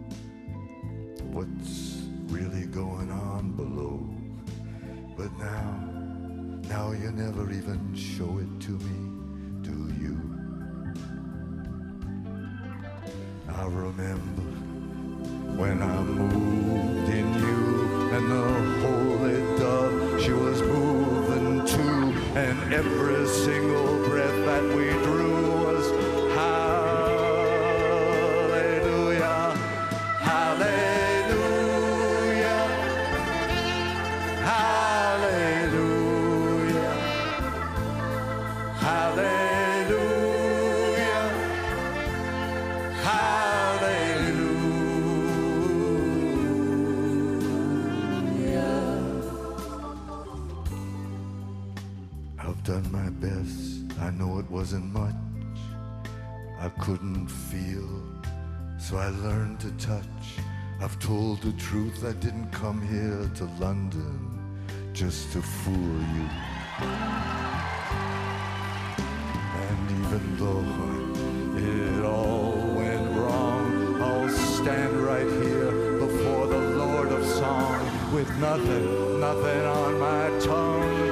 E: what's really going on below. But now, now you never even show it to me, do you? I remember when I moved in you, and the holy dove, she was moving too, and every single breath that we drew was hallelujah, hallelujah, hallelujah, hallelujah, hallelujah. I've done my best, I know it wasn't much. I couldn't feel, so I learned to touch. I've told the truth, I didn't come here to London just to fool you. And even though it all went wrong, I'll stand right here before the Lord of Song with nothing, nothing on my tongue